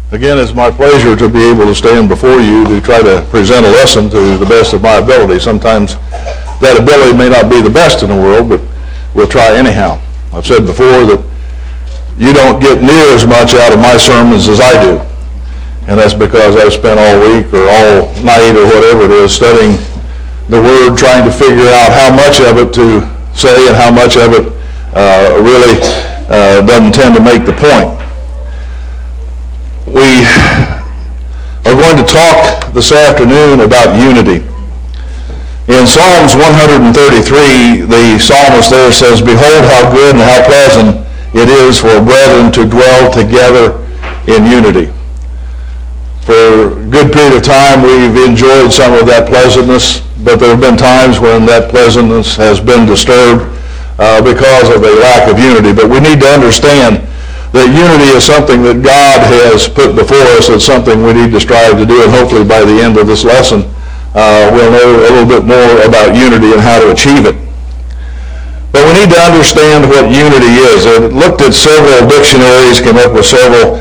Again, it's my pleasure to be able to stand before you to try to present a lesson to the best of my ability. Sometimes that ability may not be the best in the world, but we'll try anyhow. I've said before that you don't get near as much out of my sermons as I do. And that's because I've spent all week or all night or whatever it is studying the Word, trying to figure out how much of it to say and how much of it really doesn't tend to make the point. We are going to talk this afternoon about unity. In Psalms 133, the psalmist there says, "Behold how good and how pleasant it is for brethren to dwell together in unity." For a good period of time, we've enjoyed some of that pleasantness, but there have been times when that pleasantness has been disturbed because of a lack of unity. But we need to understand that unity is something that God has put before us. It's something we need to strive to do, and hopefully by the end of this lesson, we'll know a little bit more about unity and how to achieve it. But we need to understand what unity is. I looked at several dictionaries, came up with several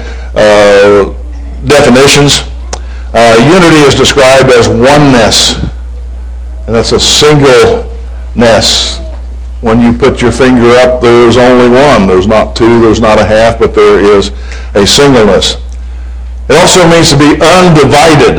definitions. Unity is described as oneness, and that's a singleness. When you put your finger up, there's only one. There's not two, there's not a half, but there is a singleness. It also means to be undivided.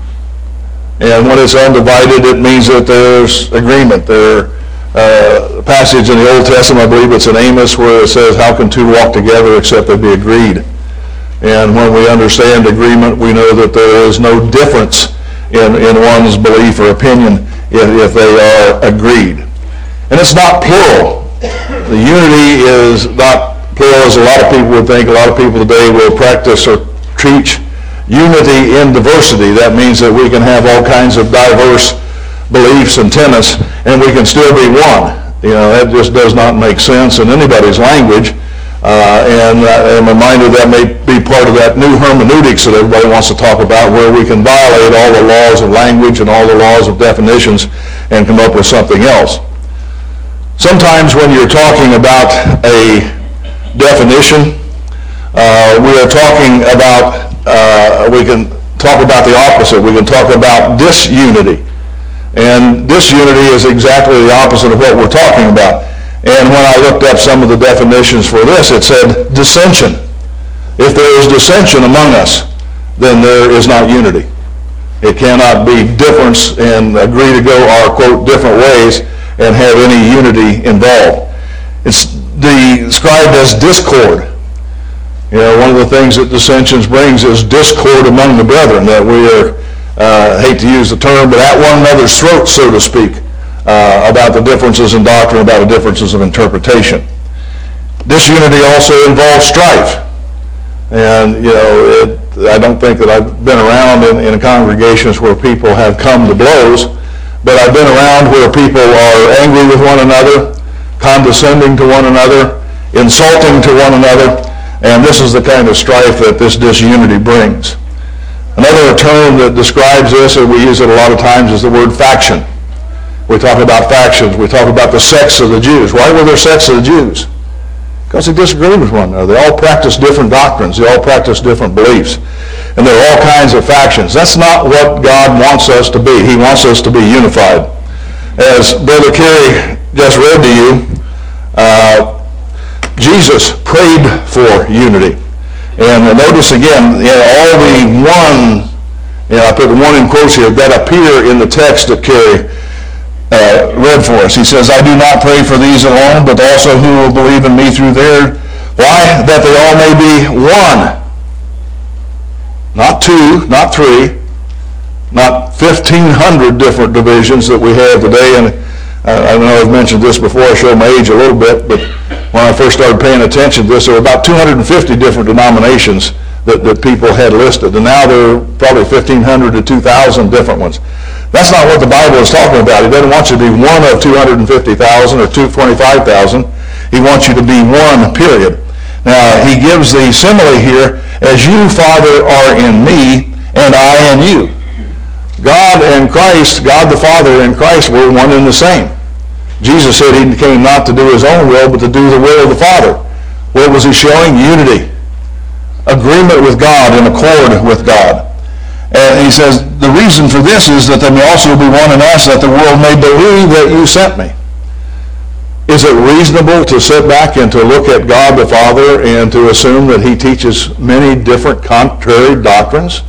And when it's undivided, it means that there's agreement. There's a passage in the Old Testament, I believe it's in Amos, where it says, "How can two walk together except they be agreed?" And when we understand agreement, we know that there is no difference in one's belief or opinion if they are agreed. And it's not plural. The unity is not plural as a lot of people would think. A lot of people today will practice or teach unity in diversity. That means that we can have all kinds of diverse beliefs and tenets, and we can still be one. You know, that just does not make sense in anybody's language. And I'm reminded that may be part of that new hermeneutics that everybody wants to talk about, where we can violate all the laws of language and all the laws of definitions and come up with something else. Sometimes when you're talking about a definition, we are talking about, we can talk about the opposite. We can talk about disunity. And disunity is exactly the opposite of what we're talking about. And when I looked up some of the definitions for this, it said dissension. If there is dissension among us, then there is not unity. It cannot be difference and agree to go our, quote, different ways and have any unity involved. It's described as discord. You know, one of the things that dissensions brings is discord among the brethren, that we are, hate to use the term, but at one another's throats, so to speak, about the differences in doctrine, about the differences of interpretation. Disunity also involves strife. And, you know, I don't think that I've been around in congregations where people have come to blows, but I've been around where people are angry with one another, condescending to one another, insulting to one another, and this is the kind of strife that this disunity brings. Another term that describes this, and we use it a lot of times, is the word faction. We talk about factions. We talk about the sects of the Jews. Why were there sects of the Jews? Because they disagreed with one another. They all practiced different doctrines. They all practiced different beliefs. And there are all kinds of factions. That's not what God wants us to be. He wants us to be unified. As Brother Kerry just read to you, Jesus prayed for unity. And notice again, all the one, I put the one in quotes here, that appear in the text that Kerry read for us. He says, "I do not pray for these alone, but also who will believe in me through their..." Why? "That they all may be one." Not two, not three, not 1,500 different divisions that we have today. And I know I've mentioned this before. I show my age a little bit, but when I first started paying attention to this, there were about 250 different denominations that people had listed. And now there are probably 1,500 to 2,000 different ones. That's not what the Bible is talking about. He doesn't want you to be one of 250,000 or 225,000. He wants you to be one, period. Now, he gives the simile here, "As you, Father, are in me, and I in you." God and Christ, God the Father and Christ were one and the same. Jesus said he came not to do his own will, but to do the will of the Father. What was he showing? Unity. agreement with God, in accord with God. And he says, the reason for this is that there may also be one in us, that the world may believe that you sent me. Is it reasonable to sit back and to look at God the Father and to assume that he teaches many different contrary doctrines?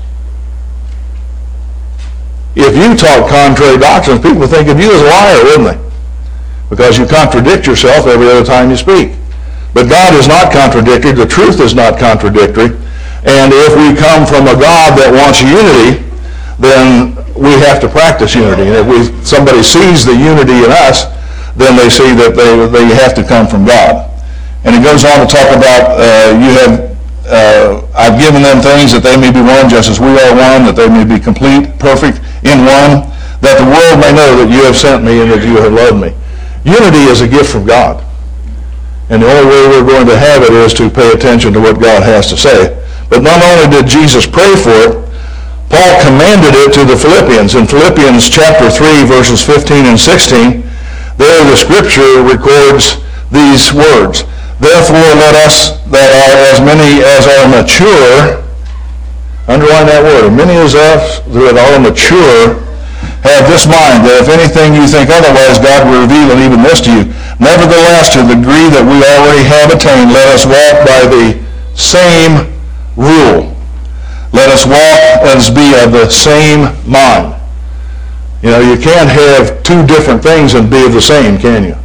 If you taught contrary doctrines, people would think of you as a liar, wouldn't they? Because you contradict yourself every other time you speak. But God is not contradictory. The truth is not contradictory. And if we come from a God that wants unity, then we have to practice unity. And if somebody sees the unity in us, then they see that they have to come from God. And he goes on to talk about, I've given them things that they may be one, just as we are one, that they may be complete, perfect in one, that the world may know that you have sent me and that you have loved me. Unity is a gift from God. And the only way we're going to have it is to pay attention to what God has to say. But not only did Jesus pray for it, Paul commanded it to the Philippians. In Philippians chapter 3, verses 15 and 16, there the scripture records these words. Therefore let us that are as many as are mature, underline that word, many as us that are mature, have this mind, that if anything you think otherwise, God will reveal and even this to you. Nevertheless, to the degree that we already have attained, let us walk by the same rule. Let us walk and be of the same mind. You know, you can't have two different things and be of the same, can you?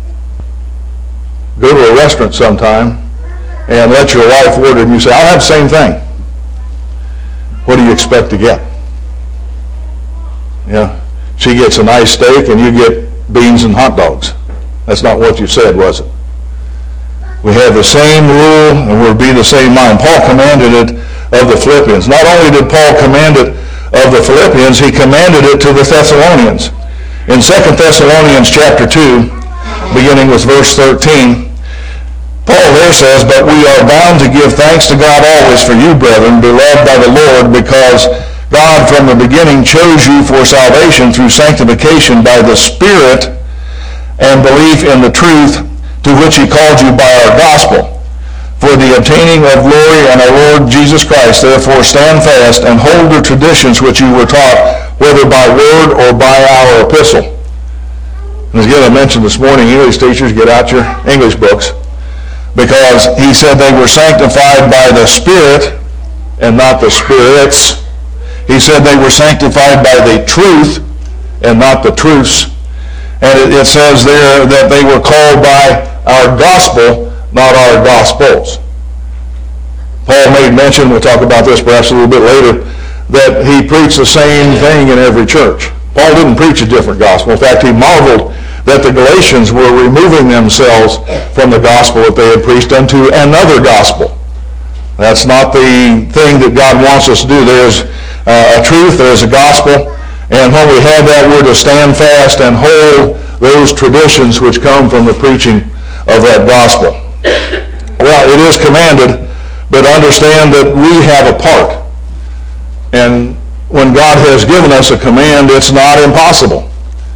Go to a restaurant sometime and let your wife order and you say, I'll have the same thing. What do you expect to get? You know, she gets a nice steak and you get beans and hot dogs. That's not what you said, was it? We have the same rule and we'll be the same mind. Paul commanded it of the Philippians. Not only did Paul command it of the Philippians, he commanded it to the Thessalonians. In 2 Thessalonians chapter 2, beginning with verse 13, Paul there says, but we are bound to give thanks to God always for you, brethren, beloved by the Lord, because God from the beginning chose you for salvation through sanctification by the Spirit and belief in the truth to which he called you by our gospel, for the obtaining of glory and our Lord Jesus Christ. Therefore stand fast and hold the traditions which you were taught, whether by word or by our epistle. And again, I mentioned this morning, English teachers, get out your English books, because he said they were sanctified by the Spirit and not the spirits. He said they were sanctified by the truth and not the truths. And it says there that they were called by our gospel, not our gospels. Paul made mention, we'll talk about this perhaps a little bit later, that he preached the same thing in every church. Paul didn't preach a different gospel. In fact, he marveled that the Galatians were removing themselves from the gospel that they had preached unto another gospel. That's not the thing that God wants us to do. There's a truth, there's a gospel, and when we have that, we're to stand fast and hold those traditions which come from the preaching of that gospel. Well, it is commanded, but understand that we have a part. And when God has given us a command, it's not impossible.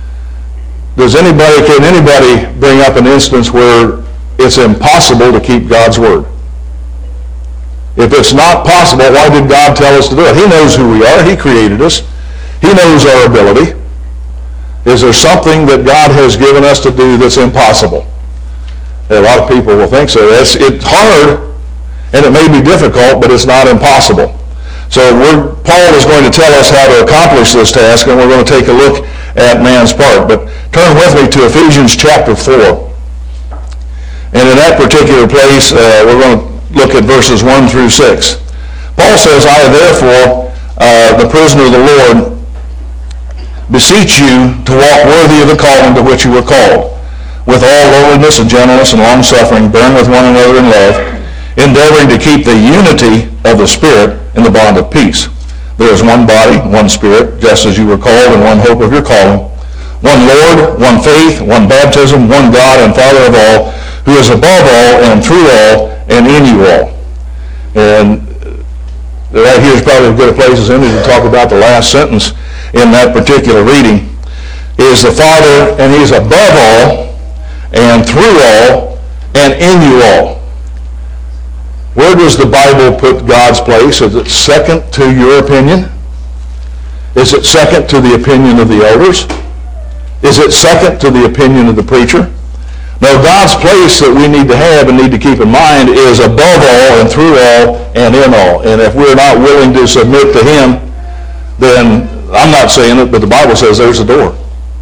Can anybody bring up an instance where it's impossible to keep God's word? If it's not possible, why did God tell us to do it? He knows who we are. He created us. He knows our ability. Is there something that God has given us to do that's impossible? A lot of people will think so. It's hard, and it may be difficult, but it's not impossible. So Paul is going to tell us how to accomplish this task, and we're going to take a look at man's part. But turn with me to Ephesians chapter 4. And in that particular place, we're going to look at verses 1 through 6. Paul says, I therefore, the prisoner of the Lord, beseech you to walk worthy of the calling to which you were called, with all lowliness and gentleness and long-suffering, bearing with one another in love, endeavoring to keep the unity of the Spirit in the bond of peace. There is one body, one Spirit, just as you were called, and one hope of your calling, one Lord, one faith, one baptism, one God and Father of all, who is above all and through all and in you all. And right here is probably as good a place as any to talk about the last sentence in that particular reading. Is the Father, and he's above all and through all and in you all. Where does the Bible put God's place? Is it second to your opinion? Is it second to the opinion of the elders? Is it second to the opinion of the preacher? No, God's place that we need to have and need to keep in mind is above all and through all and in all. And if we're not willing to submit to him, then I'm not saying it, but the Bible says there's a door.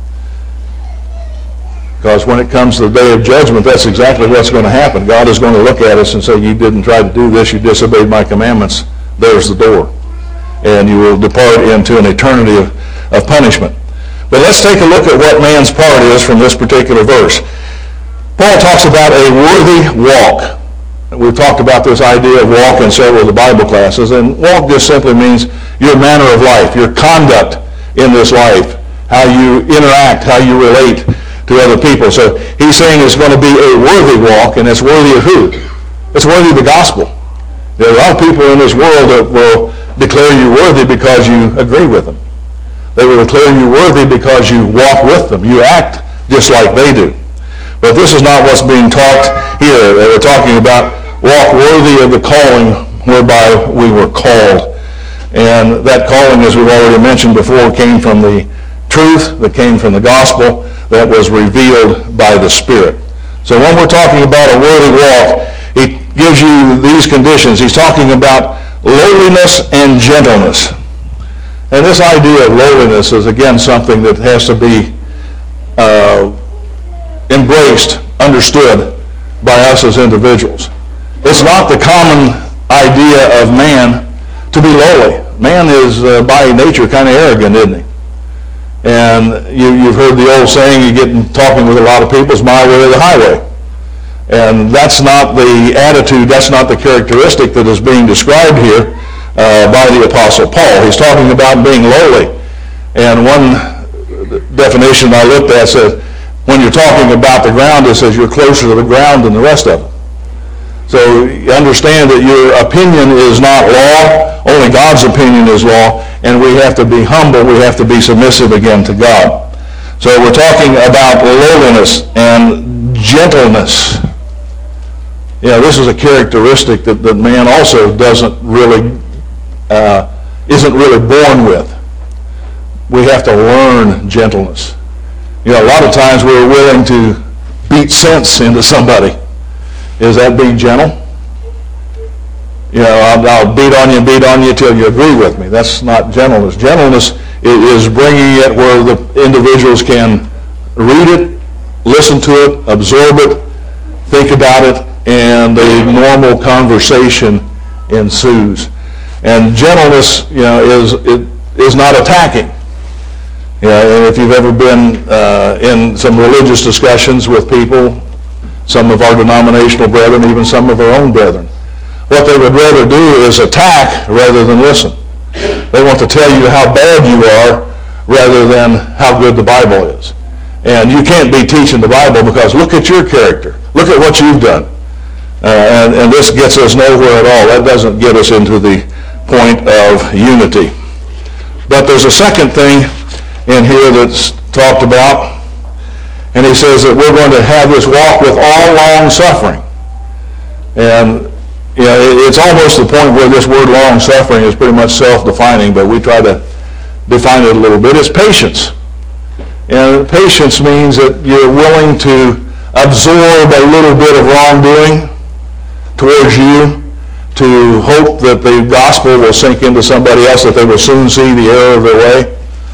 Because when it comes to the day of judgment, that's exactly what's going to happen. God is going to look at us and say, you didn't try to do this, you disobeyed my commandments. There's the door. And you will depart into an eternity of punishment. But let's take a look at what man's part is from this particular verse. Paul talks about a worthy walk. We've talked about this idea of walk in several of the Bible classes, and walk just simply means your manner of life, your conduct in this life, how you interact, how you relate to other people. So he's saying it's going to be a worthy walk, and it's worthy of who? It's worthy of the gospel. There are a lot of people in this world that will declare you worthy because you agree with them. They will declare you worthy because you walk with them. You act just like they do. But this is not what's being taught here. We're talking about walk worthy of the calling whereby we were called. And that calling, as we've already mentioned before, came from the truth, that came from the gospel, that was revealed by the Spirit. So when we're talking about a worthy walk, he gives you these conditions. He's talking about lowliness and gentleness. And this idea of lowliness is, again, something that has to be embraced, understood by us as individuals. It's not the common idea of man to be lowly. Man is, by nature, kind of arrogant, isn't he? And you've heard the old saying, you get talking with a lot of people, it's my way or the highway. And that's not the attitude, that's not the characteristic that is being described here by the Apostle Paul. He's talking about being lowly. And one definition I looked at said, when you're talking about the ground, it says you're closer to the ground than the rest of them. So you understand that your opinion is not law, only God's opinion is law, and we have to be humble, we have to be submissive again to God. So we're talking about lowliness and gentleness. This is a characteristic that man also isn't really born with. We have to learn gentleness. A lot of times we're willing to beat sense into somebody. Is that being gentle? I'll beat on you till you agree with me. That's not gentleness. Gentleness is bringing it where the individuals can read it, listen to it, absorb it, think about it, and a normal conversation ensues. And gentleness, is not attacking. And if you've ever been in some religious discussions with people, some of our denominational brethren, even some of our own brethren, what they would rather do is attack rather than listen. They want to tell you how bad you are rather than how good the Bible is. And you can't be teaching the Bible because look at your character. Look at what you've done. And this gets us nowhere at all. That doesn't get us into the point of unity. But there's a second thing in here that's talked about. And he says that we're going to have this walk with all long suffering. And it's almost the point where this word long suffering is pretty much self-defining, but we try to define it a little bit. It's patience. And patience means that you're willing to absorb a little bit of wrongdoing towards you, to hope that the gospel will sink into somebody else, that they will soon see the error of their way.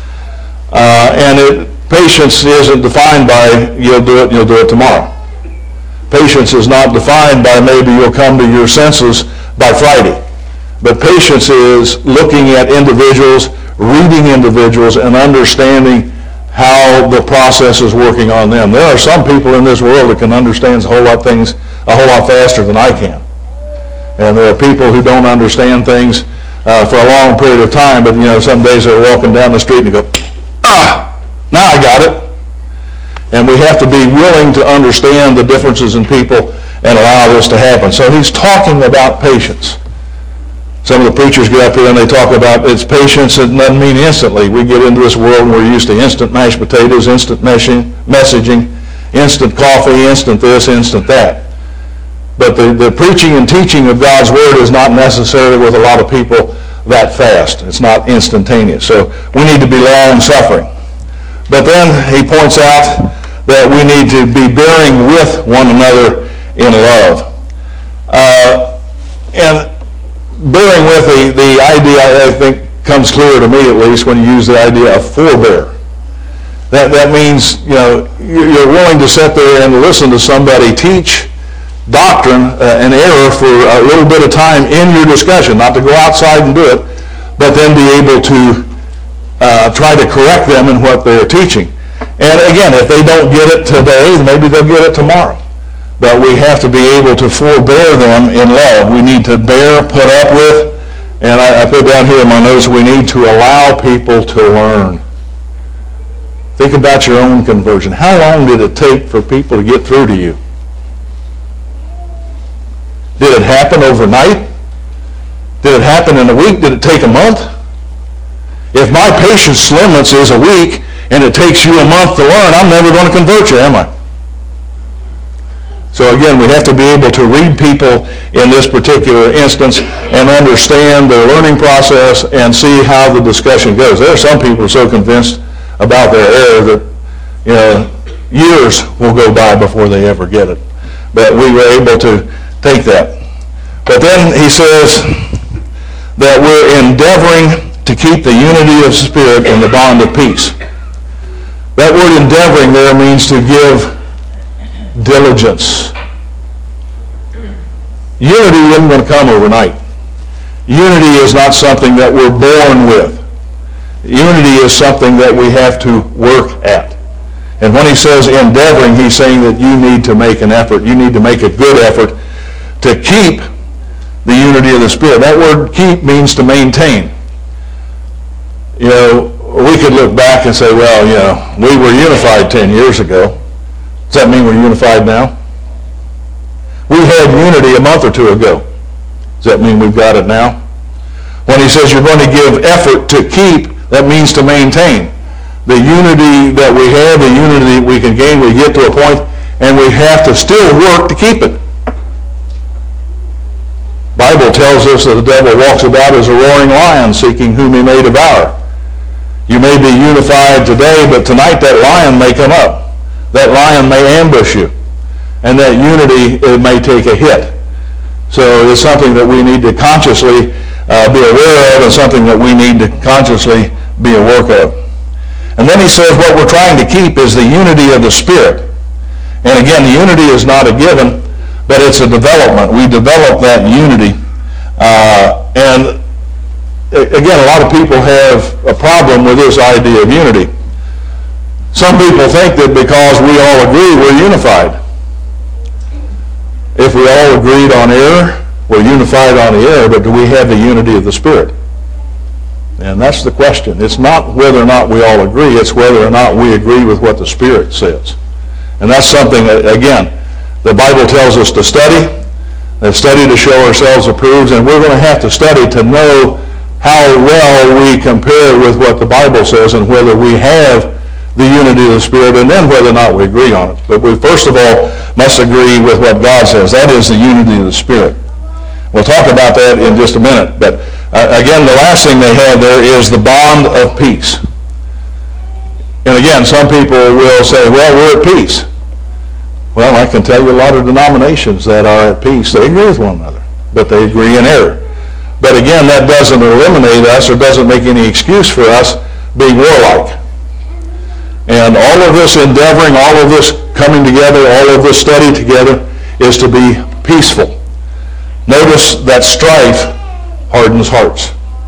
Patience isn't defined by you'll do it tomorrow. Patience is not defined by maybe you'll come to your senses by Friday. But patience is looking at individuals, reading individuals, and understanding how the process is working on them. There are some people in this world that can understand a whole lot faster than I can. And there are people who don't understand things for a long period of time, but some days they're walking down the street and they go, now I got it. And we have to be willing to understand the differences in people and allow this to happen. So he's talking about patience. Some of the preachers get up here and they talk about it's patience. It doesn't mean instantly. We get into this world and we're used to instant mashed potatoes, instant messaging, instant coffee, instant this, instant that. But the preaching and teaching of God's Word is not necessarily with a lot of people that fast. It's not instantaneous. So we need to be long-suffering. But then he points out that we need to be bearing with one another in love. And bearing with the idea, I think, comes clear to me at least when you use the idea of forbear. That means, you're willing to sit there and listen to somebody teach doctrine and error for a little bit of time in your discussion, not to go outside and do it, but then be able to try to correct them in what they're teaching. And again, if they don't get it today, maybe they'll get it tomorrow. But we have to be able to forbear them in love. We need to bear, put up with, and I put down here in my notes, we need to allow people to learn. Think about your own conversion. How long did it take for people to get through to you? Did it happen overnight? Did it happen in a week? Did it take a month? If my patience limits is a week and it takes you a month to learn, I'm never going to convert you, am I? So again, we have to be able to read people in this particular instance and understand their learning process and see how the discussion goes. There are some people who are so convinced about their error that years will go by before they ever get it. But we were able to take that. But then he says that we're endeavoring to keep the unity of spirit in the bond of peace. That word endeavoring there means to give diligence. Unity isn't going to come overnight. Unity is not something that we're born with. Unity is something that we have to work at. And when he says endeavoring, he's saying that you need to make an effort. You need to make a good effort to keep the unity of the Spirit. That word keep means to maintain. We could look back and say, well, we were unified 10 years ago. Does that mean we're unified now? We had unity a month or two ago. Does that mean we've got it now? When he says you're going to give effort to keep, that means to maintain. The unity that we have, the unity that we can gain, we get to a point and we have to still work to keep it. Bible tells us that the devil walks about as a roaring lion seeking whom he may devour. You may be unified today, but tonight that lion may come up. That lion may ambush you. And that unity, it may take a hit. So it's something that we need to consciously be aware of and something that we need to consciously be a work of. And then he says what we're trying to keep is the unity of the Spirit. And again, the unity is not a given, but it's a development. We develop that unity. And again, a lot of people have a problem with this idea of unity. Some people think that because we all agree, we're unified. If we all agreed on error, we're unified on the error, but do we have the unity of the Spirit? And that's the question. It's not whether or not we all agree, it's whether or not we agree with what the Spirit says. And that's something that, again, the Bible tells us to study to show ourselves approved, and we're going to have to study to know how well we compare with what the Bible says and whether we have the unity of the Spirit, and then whether or not we agree on it. But we first of all must agree with what God says. That is the unity of the Spirit. We'll talk about that in just a minute. But again, the last thing they have there is the bond of peace. And again, some people will say, well, we're at peace. Well, I can tell you a lot of denominations that are at peace. They agree with one another, but they agree in error. But again, that doesn't eliminate us or doesn't make any excuse for us being warlike. And all of this endeavoring, all of this coming together, all of this study together is to be peaceful. Notice that strife hardens hearts.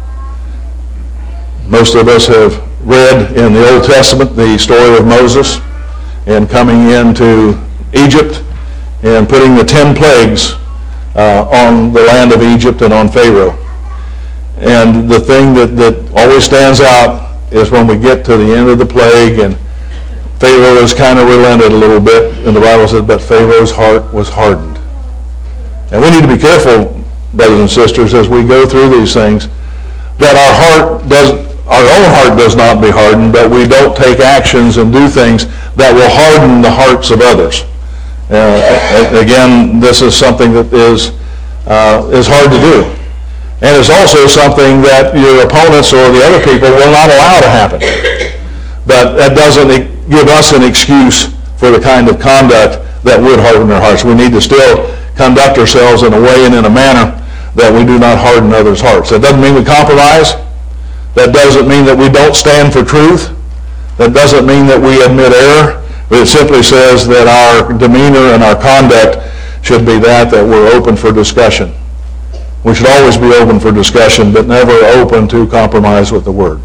Most of us have read in the Old Testament the story of Moses and coming into Egypt and putting the 10 plagues on the land of Egypt and on Pharaoh. And the thing that always stands out is when we get to the end of the plague and Pharaoh has kind of relented a little bit, and the Bible says, but Pharaoh's heart was hardened. And we need to be careful, brothers and sisters, as we go through these things, that our own heart does not be hardened, but we don't take actions and do things that will harden the hearts of others. Again, this is something that is hard to do. And it's also something that your opponents or the other people will not allow to happen. But that doesn't give us an excuse for the kind of conduct that would harden their hearts. We need to still conduct ourselves in a way and in a manner that we do not harden others' hearts. That doesn't mean we compromise. That doesn't mean that we don't stand for truth. That doesn't mean that we admit error. But it simply says that our demeanor and our conduct should be that we're open for discussion. We should always be open for discussion, but never open to compromise with the Word.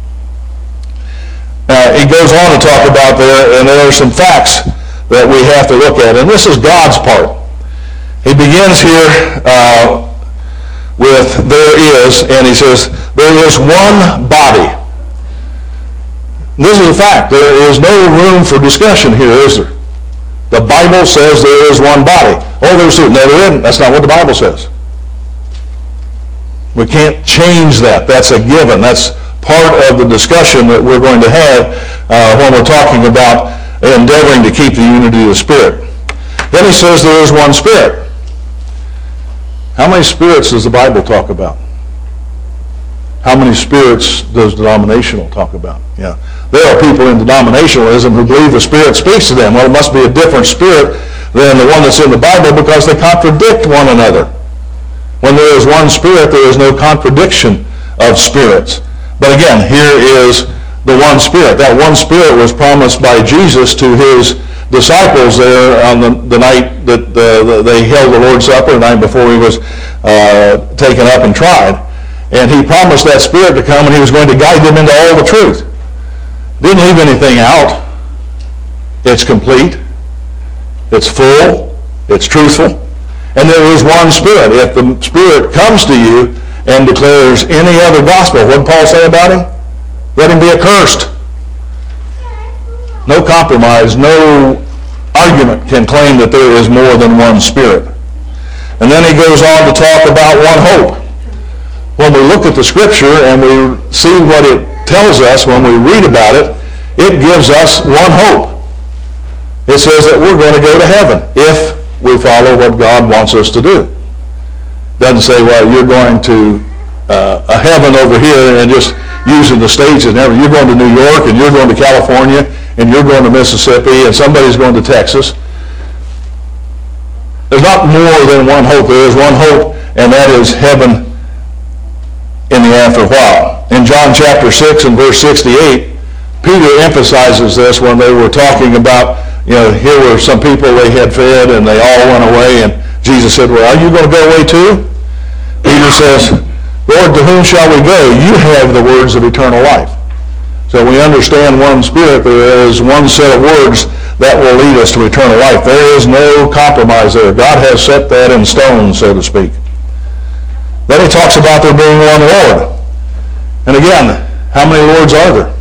He goes on to talk about there, and there are some facts that we have to look at, and this is God's part. He begins here with there is, and he says, there is one body. This is a fact. There is no room for discussion here, is there? The Bible says there is one body. Oh, there's two. No, there isn't. That's not what the Bible says. We can't change that. That's a given. That's part of the discussion that we're going to have when we're talking about endeavoring to keep the unity of the Spirit. Then he says there is one Spirit. How many spirits does the Bible talk about? How many spirits does denominational talk about? Yeah. There are people in denominationalism who believe the Spirit speaks to them. Well, it must be a different spirit than the one that's in the Bible because they contradict one another. When there is one Spirit, there is no contradiction of spirits. But again, here is the one Spirit. That one Spirit was promised by Jesus to his disciples there on the night that they held the Lord's Supper, the night before he was taken up and tried. And he promised that Spirit to come, and he was going to guide them into all the truth. Didn't leave anything out. It's complete. It's full. It's truthful. And there is one Spirit. If the Spirit comes to you and declares any other gospel, what did Paul say about him? Let him be accursed. No compromise, no argument can claim that there is more than one Spirit. And then he goes on to talk about one hope. When we look at the Scripture and we see what it tells us, when we read about it, it gives us one hope. It says that we're going to go to heaven if we follow what God wants us to do. It doesn't say, well, you're going to a heaven over here and just using the stages and everything. You're going to New York and you're going to California and you're going to Mississippi and somebody's going to Texas. There's not more than one hope. There is one hope, and that is heaven in the after while. In John chapter 6 and verse 68, Peter emphasizes this when they were talking about, here were some people they had fed and they all went away, and Jesus said, well, are you going to go away too? Peter says, Lord, to whom shall we go? You have the words of eternal life. So we understand one Spirit. There is one set of words that will lead us to eternal life. There is no compromise there. God has set that in stone, so to speak. Then he talks about there being one Lord. And again, how many Lords are there?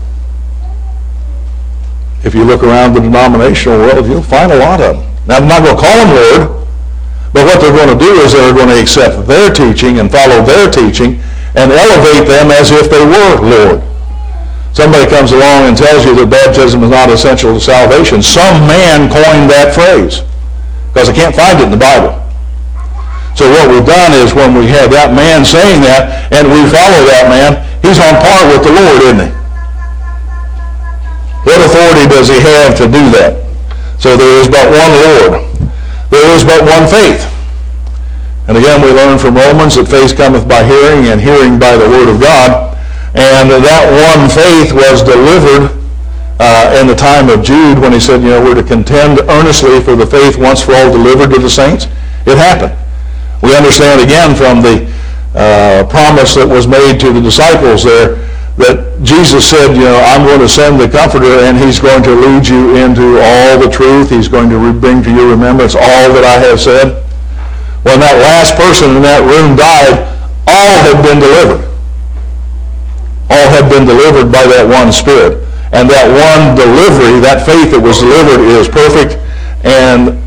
If you look around the denominational world, you'll find a lot of them. Now, I'm not going to call them Lord, but what they're going to do is they're going to accept their teaching and follow their teaching and elevate them as if they were Lord. Somebody comes along and tells you that baptism is not essential to salvation. Some man coined that phrase because I can't find it in the Bible. So what we've done is when we have that man saying that and we follow that man, he's on par with the Lord, isn't he? What authority does he have to do that? So there is but one Lord. There is but one faith. And again, we learn from Romans that faith cometh by hearing, and hearing by the word of God. And that one faith was delivered in the time of Jude when he said, we're to contend earnestly for the faith once for all delivered to the saints. It happened. We understand again from the promise that was made to the disciples there that Jesus said, I'm going to send the Comforter and he's going to lead you into all the truth. He's going to bring to your remembrance all that I have said. When that last person in that room died, all had been delivered. All had been delivered by that one Spirit. And that one delivery, that faith that was delivered is perfect and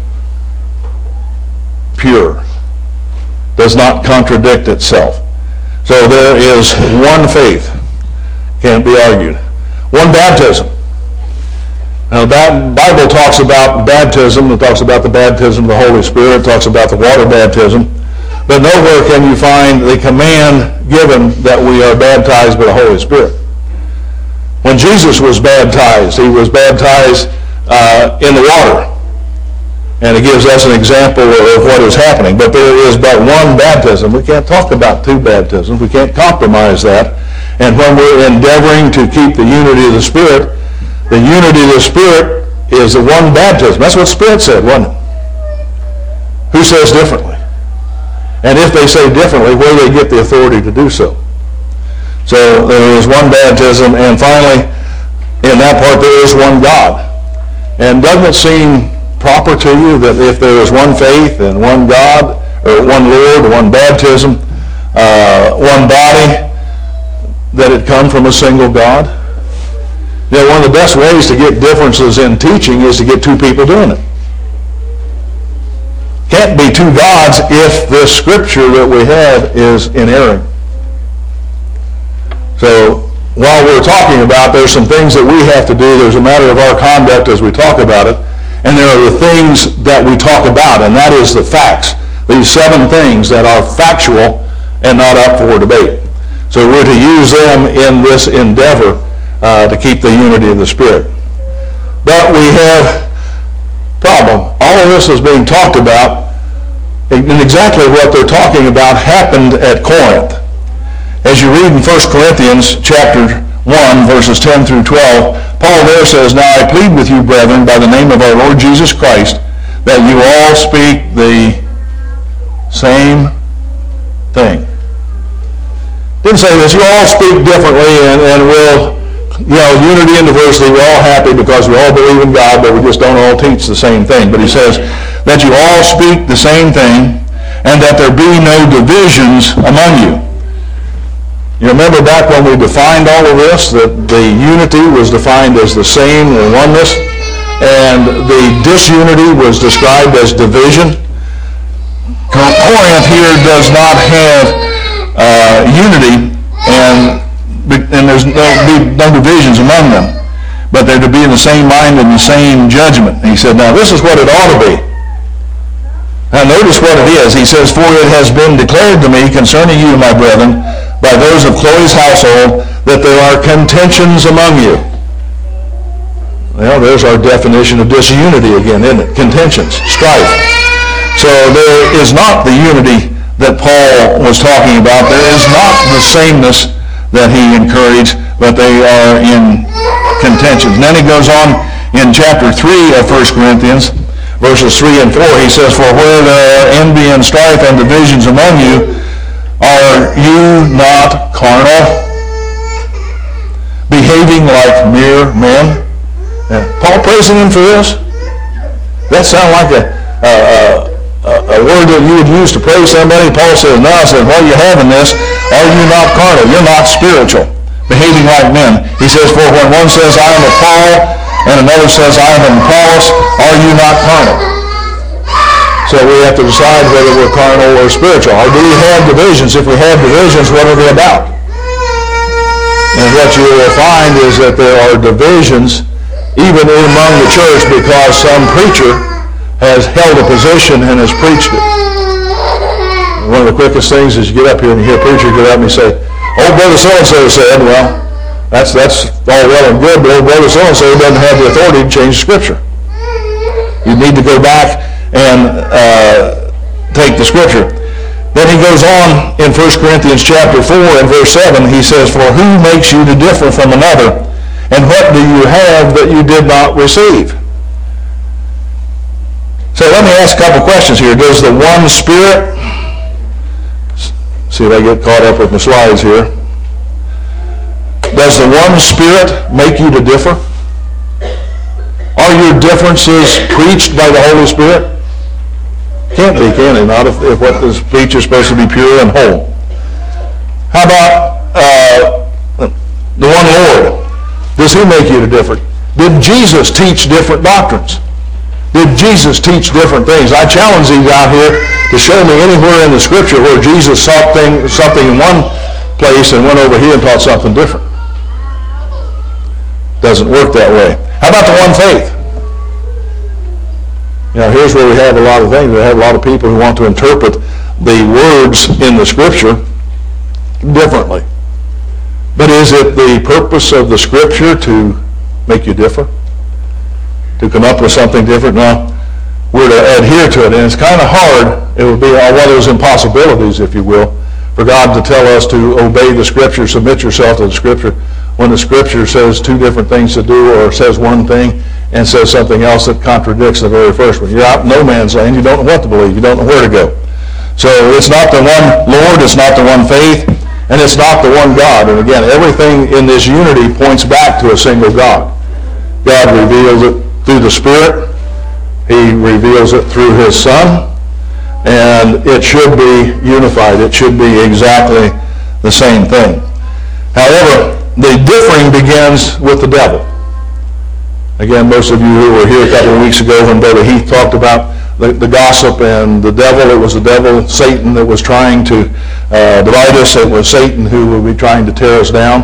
pure. Does not contradict itself. So there is one faith. Can't be argued. One baptism. Now, the Bible talks about baptism. It talks about the baptism of the Holy Spirit. It talks about the water baptism. But nowhere can you find the command given that we are baptized by the Holy Spirit. When Jesus was baptized, he was baptized in the water. And it gives us an example of what is happening. But there is but one baptism. We can't talk about two baptisms. We can't compromise that. And when we're endeavoring to keep the unity of the Spirit, the unity of the Spirit is the one baptism. That's what the Spirit said, wasn't it? Who says differently? And if they say differently, where do they get the authority to do so? So there is one baptism, and finally, in that part, there is one God. And doesn't it seem proper to you that if there is one faith and one God, or one Lord, one baptism, one body, that it come from a single God? You know, one of the best ways to get differences in teaching is to get two people doing it. Can't be two gods if this scripture that we have is inerring. So while we're talking about, there's some things that we have to do. There's a matter of our conduct as we talk about it. And there are the things that we talk about, and that is the facts. These 7 things that are factual and not up for debate. So we're to use them in this endeavor to keep the unity of the Spirit. But we have a problem. All of this is being talked about, and exactly what they're talking about happened at Corinth. As you read in 1 Corinthians chapter 1, verses 10 through 12, Paul there says, "Now I plead with you, brethren, by the name of our Lord Jesus Christ, that you all speak the same thing." Didn't say this. You all speak differently, and we'll, unity and diversity, we're all happy because we all believe in God, but we just don't all teach the same thing. But he says that you all speak the same thing, and that there be no divisions among you. You remember back when we defined all of this, that the unity was defined as the same and oneness, and the disunity was described as division. Corinth here does not have unity, and there's no divisions among them, but they're to be in the same mind and the same judgment. And he said, now this is what it ought to be. Now notice what it is. He says, "For it has been declared to me concerning you, my brethren, by those of Chloe's household, that there are contentions among you." Well, there's our definition of disunity again, isn't it? Contentions, strife. So there is not the unity that Paul was talking about. There is not the sameness that he encouraged, but they are in contentions. And then he goes on in chapter 3 of 1 Corinthians, verses 3 and 4, he says, "For where there are envy and strife and divisions among you, are you not carnal, behaving like mere men?" Paul praising him for this? That sound like a word that you would use to praise somebody? Paul says, no, while you have in this, are you not carnal? You're not spiritual, behaving like men. He says, "For when one says, I am of Paul, and another says, I am of Apollos, are you not carnal?" So we have to decide whether we're carnal or spiritual. Or do we have divisions? If we have divisions, what are they about? And what you will find is that there are divisions even among the church because some preacher has held a position and has preached it. One of the quickest things is you get up here and you hear a preacher get up and he say, "Old brother so-and-so said," well, that's all well and good, but old brother so-and-so doesn't have the authority to change Scripture. You need to go back and take the Scripture. Then he goes on in 1 Corinthians chapter 4 and verse 7, he says, "For who makes you to differ from another? And what do you have that you did not receive?" So let me ask a couple questions here. Does the one Spirit, see if I get caught up with my slides here, does the one Spirit make you to differ? Are your differences preached by the Holy Spirit? Can't be, can it? Not if what is preached is supposed to be pure and whole. How about the one Lord? Does he make you to differ? Did Jesus teach different doctrines? Did Jesus teach different things? I challenge these out here to show me anywhere in the Scripture where Jesus taught something in one place and went over here and taught something different. Doesn't work that way. How about the one faith? Here's where we have a lot of things. We have a lot of people who want to interpret the words in the Scripture differently. But is it the purpose of the Scripture to make you differ? To come up with something different? No. We're to adhere to it. And it's kind of hard. It would be one of those impossibilities, if you will, for God to tell us to obey the Scripture, submit yourself to the Scripture, when the Scripture says two different things to do, or says one thing and says something else that contradicts the very first one. You're out in no man's land. You don't know what to believe. You don't know where to go. So it's not the one Lord, it's not the one faith, and it's not the one God. And again, everything in this unity points back to a single God. God reveals it through the Spirit. He reveals it through His Son. And it should be unified. It should be exactly the same thing. However, the differing begins with the devil. Again, most of you who were here a couple of weeks ago when Brother Heath talked about the gossip and the devil, it was the devil, Satan, that was trying to divide us. It was Satan who would be trying to tear us down.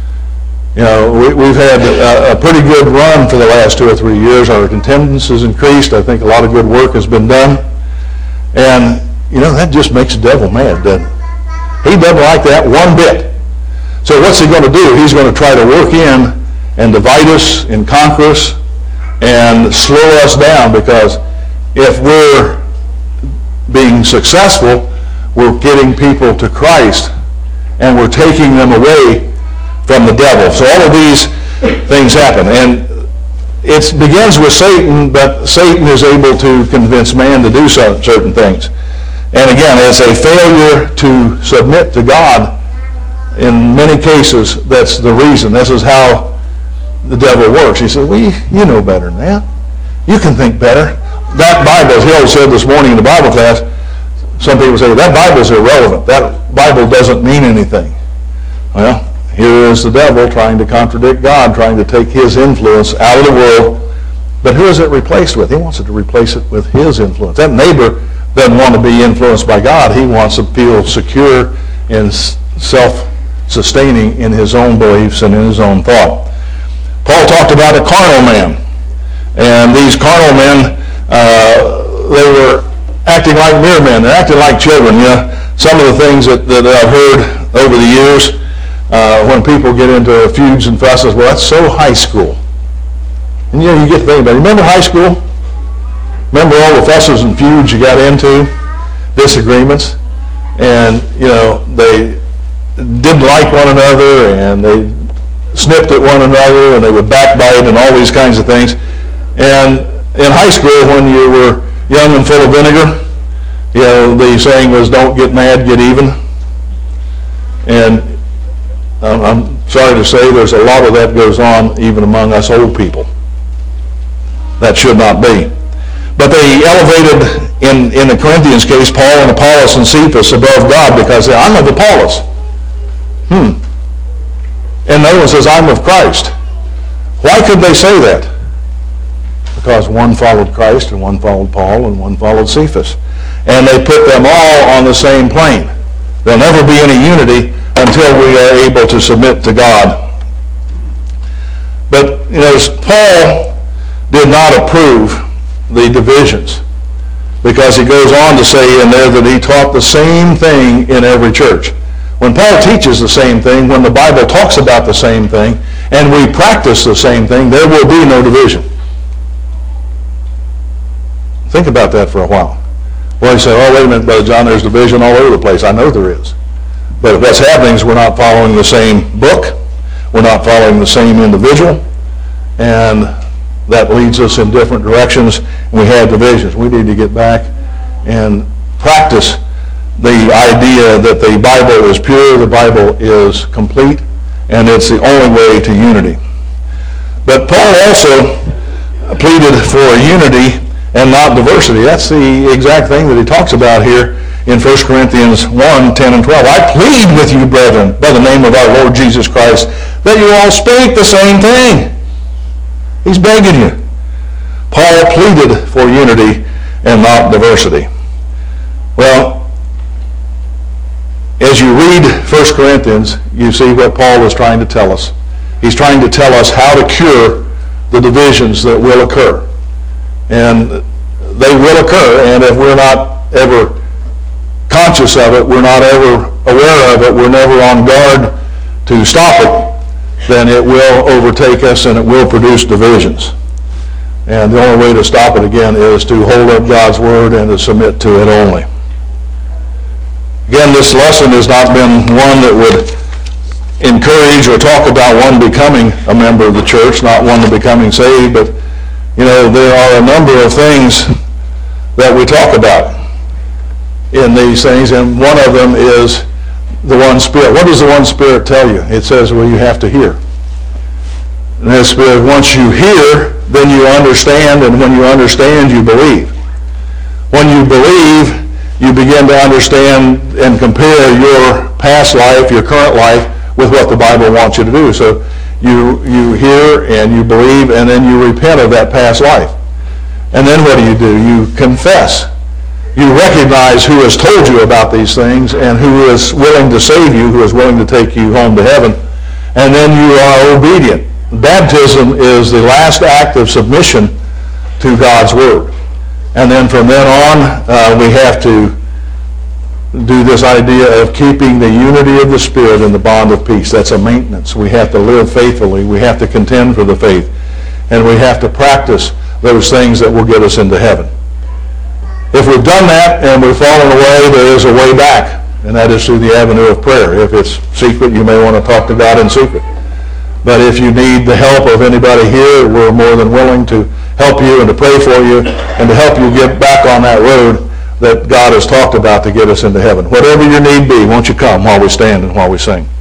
We've had a pretty good run for the last 2 or 3 years. Our attendance has increased. I think a lot of good work has been done. And, that just makes the devil mad, doesn't it? He doesn't like that one bit. So what's he going to do? He's going to try to work in and divide us and conquer us and slow us down, because if we're being successful, we're getting people to Christ and we're taking them away from the devil. So all of these things happen. And it begins with Satan, but Satan is able to convince man to do certain things. And again, it's a failure to submit to God. In many cases, that's the reason. This is how the devil works. He says, well, you know better than that. You can think better. That Bible, as Hill said this morning in the Bible class, some people say, that Bible is irrelevant. That Bible doesn't mean anything. Well, here is the devil trying to contradict God, trying to take his influence out of the world. But who is it replaced with? He wants it to replace it with his influence. That neighbor doesn't want to be influenced by God. He wants to feel secure and self-sustaining in his own beliefs and in his own thought. Paul talked about a carnal man. And these carnal men, they were acting like mere men. They're acting like children. Some of the things that I've heard over the years, when people get into feuds and fusses, well, that's so high school. And you get to think about it. Remember high school? Remember all the fusses and feuds you got into? Disagreements? And, they didn't like one another, and they snipped at one another, and they would backbite and all these kinds of things. And in high school, when you were young and full of vinegar, the saying was, don't get mad, get even. And I'm sorry to say there's a lot of that goes on even among us old people. That should not be. But they elevated, in the Corinthians case, Paul and Apollos and Cephas above God, because I'm of Apollos. And the other one says, I'm of Christ. Why could they say that? Because one followed Christ, and one followed Paul, and one followed Cephas. And they put them all on the same plane. There'll never be any unity until we are able to submit to God. But, Paul did not approve the divisions, because he goes on to say in there that he taught the same thing in every church. When Paul teaches the same thing, when the Bible talks about the same thing, and we practice the same thing, there will be no division. Think about that for a while. Well, you say, oh, wait a minute, Brother John, there's division all over the place. I know there is. But if what's happening is we're not following the same book, we're not following the same individual, and that leads us in different directions, and we have divisions. We need to get back and practice the idea that the Bible is pure, the Bible is complete, and it's the only way to unity. But Paul also pleaded for unity and not diversity. That's the exact thing that he talks about here in 1 Corinthians 1, 10 and 12. I plead with you, brethren, by the name of our Lord Jesus Christ, that you all speak the same thing. He's begging you. Paul pleaded for unity and not diversity. Well, as you read 1 Corinthians, you see what Paul is trying to tell us. He's trying to tell us how to cure the divisions that will occur. And they will occur, and if we're not ever conscious of it, we're not ever aware of it, we're never on guard to stop it, then it will overtake us and it will produce divisions. And the only way to stop it again is to hold up God's Word and to submit to it only. Again, this lesson has not been one that would encourage or talk about one becoming a member of the church, not one to becoming saved, but there are a number of things that we talk about in these things, and one of them is the one Spirit. What does the one Spirit tell you? It says, well, you have to hear. And that Spirit, once you hear, then you understand, and when you understand, you believe. When you believe, you begin to understand and compare your past life, your current life, with what the Bible wants you to do. So you hear and you believe, and then you repent of that past life. And then what do? You confess. You recognize who has told you about these things and who is willing to save you, who is willing to take you home to heaven. And then you are obedient. Baptism is the last act of submission to God's Word. And then from then on, we have to do this idea of keeping the unity of the Spirit in the bond of peace. That's a maintenance. We have to live faithfully. We have to contend for the faith. And we have to practice those things that will get us into heaven. If we've done that and we've fallen away, there is a way back, and that is through the avenue of prayer. If it's secret, you may want to talk to God in secret. But if you need the help of anybody here, we're more than willing to help you and to pray for you and to help you get back on that road that God has talked about to get us into heaven. Whatever your need be, won't you come while we stand and while we sing.